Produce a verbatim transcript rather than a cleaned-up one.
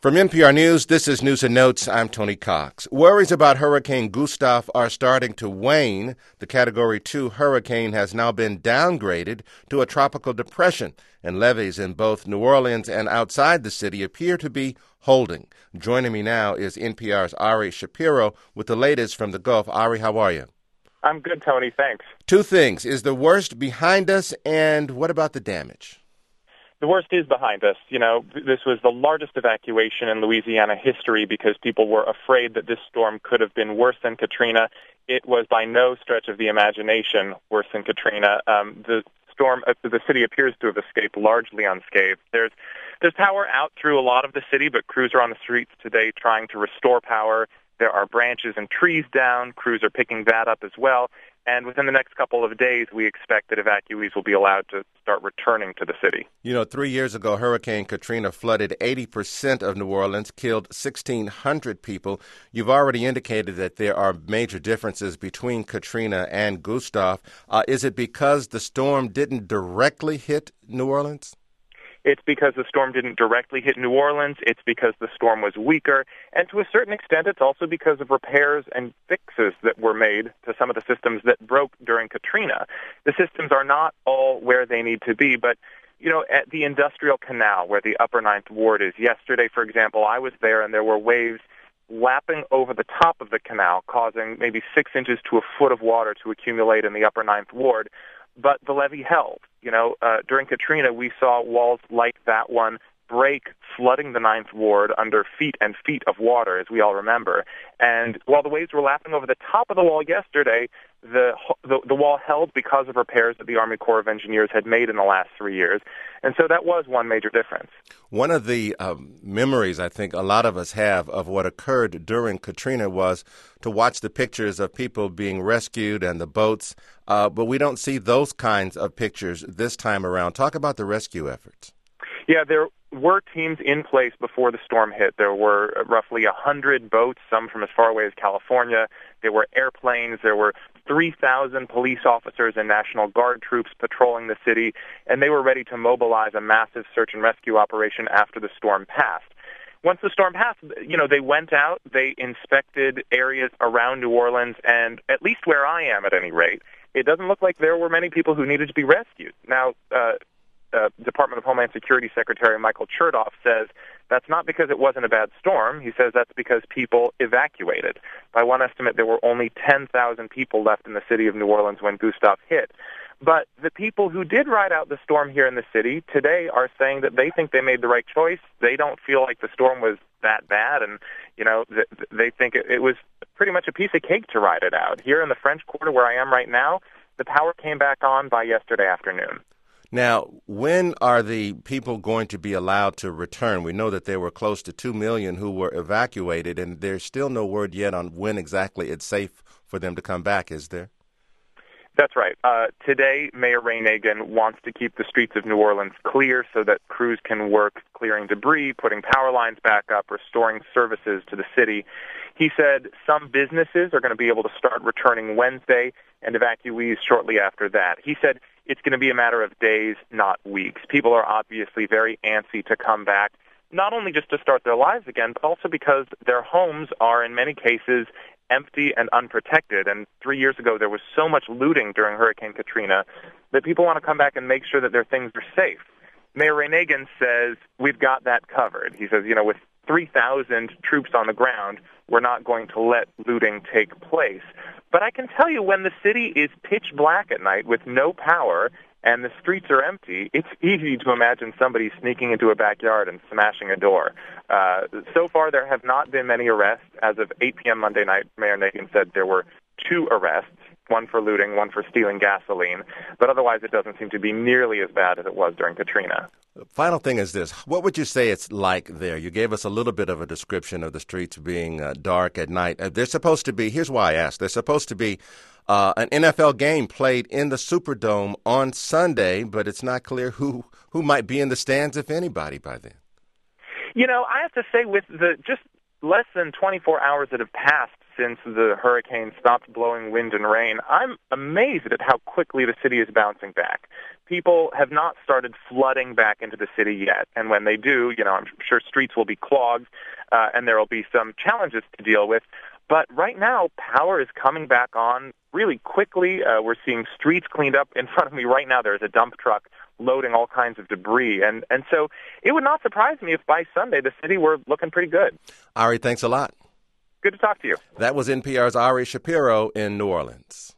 From N P R News, this is News and Notes. I'm Tony Cox. Worries about Hurricane Gustav are starting to wane. The Category two hurricane has now been downgraded to a tropical depression, and levees in both New Orleans and outside the city appear to be holding. Joining me now is N P R's Ari Shapiro with the latest from the Gulf. Ari, how are you? I'm good, Tony. Thanks. Two things. Is the worst behind us, and what about the damage? The worst is behind us. You know, this was the largest evacuation in Louisiana history because people were afraid that this storm could have been worse than Katrina. It was by no stretch of the imagination worse than Katrina. Um, the storm, uh, the city appears to have escaped largely unscathed. There's there's power out through a lot of the city, but crews are on the streets today trying to restore power. There are branches and trees down. Crews are picking that up as well. And within the next couple of days, we expect that evacuees will be allowed to start returning to the city. You know, three years ago, Hurricane Katrina flooded eighty percent of New Orleans, killed sixteen hundred people. You've already indicated that there are major differences between Katrina and Gustav. Uh, is it because the storm didn't directly hit New Orleans? It's because the storm didn't directly hit New Orleans. It's because the storm was weaker. And to a certain extent, it's also because of repairs and fixes that were made to some of the systems that broke during Katrina. The systems are not all where they need to be, but you know, at the Industrial Canal, where the Upper Ninth Ward is, yesterday, for example, I was there and there were waves lapping over the top of the canal, causing maybe six inches to a foot of water to accumulate in the Upper Ninth Ward. But the levee held. You know, uh, during Katrina, we saw walls like that one break, flooding the Ninth Ward under feet and feet of water, as we all remember. And while the waves were lapping over the top of the wall yesterday, the, the the wall held because of repairs that the Army Corps of Engineers had made in the last three years. And so that was one major difference. One of the um, memories I think a lot of us have of what occurred during Katrina was to watch the pictures of people being rescued and the boats, uh, but we don't see those kinds of pictures this time around. Talk about the rescue efforts. Yeah, there were teams in place before the storm hit. There were roughly one hundred boats, some from as far away as California. There were airplanes. There were three thousand police officers and National Guard troops patrolling the city, and they were ready to mobilize a massive search and rescue operation after the storm passed. Once the storm passed, you know, they went out, they inspected areas around New Orleans, and at least where I am at any rate, it doesn't look like there were many people who needed to be rescued. Now, uh, Uh, Department of Homeland Security Secretary Michael Chertoff says that's not because it wasn't a bad storm. He says that's because people evacuated. By one estimate, there were only ten thousand people left in the city of New Orleans when Gustav hit. But the people who did ride out the storm here in the city today are saying that they think they made the right choice. They don't feel like the storm was that bad, and you know th- they think it, it was pretty much a piece of cake to ride it out. Here in the French Quarter, where I am right now, the power came back on by yesterday afternoon. Now, when are the people going to be allowed to return? We know that there were close to two million who were evacuated, and there's still no word yet on when exactly it's safe for them to come back, is there? That's right. Uh, today, Mayor Ray Nagin wants to keep the streets of New Orleans clear so that crews can work clearing debris, putting power lines back up, restoring services to the city. He said some businesses are going to be able to start returning Wednesday and evacuees shortly after that. He said it's going to be a matter of days, not weeks. People are obviously very antsy to come back, not only just to start their lives again, but also because their homes are in many cases empty and unprotected. And three years ago, there was so much looting during Hurricane Katrina that people want to come back and make sure that their things are safe. Mayor Ray Nagin says, we've got that covered. He says, you know, with three thousand troops on the ground, we're not going to let looting take place. But I can tell you, when the city is pitch black at night with no power and the streets are empty, it's easy to imagine somebody sneaking into a backyard and smashing a door. Uh, so far, there have not been many arrests. As of eight p.m. Monday night, Mayor Nagin said there were two arrests, one for looting, one for stealing gasoline. But otherwise, it doesn't seem to be nearly as bad as it was during Katrina. The final thing is this. What would you say it's like there? You gave us a little bit of a description of the streets being uh, dark at night. Uh, they're supposed to be, here's why I asked, they're supposed to be uh, an N F L game played in the Superdome on Sunday, but it's not clear who, who might be in the stands, if anybody, by then. You know, I have to say, with the just less than twenty-four hours that have passed since the hurricane stopped blowing wind and rain, I'm amazed at how quickly the city is bouncing back. People have not started flooding back into the city yet, and when they do, you know, I'm sure streets will be clogged, uh, and there will be some challenges to deal with. But right now, power is coming back on really quickly. Uh, we're seeing streets cleaned up. In front of me right now, there's a dump truck loading all kinds of debris. And, and so it would not surprise me if by Sunday the city were looking pretty good. Ari, thanks a lot. Good to talk to you. That was N P R's Ari Shapiro in New Orleans.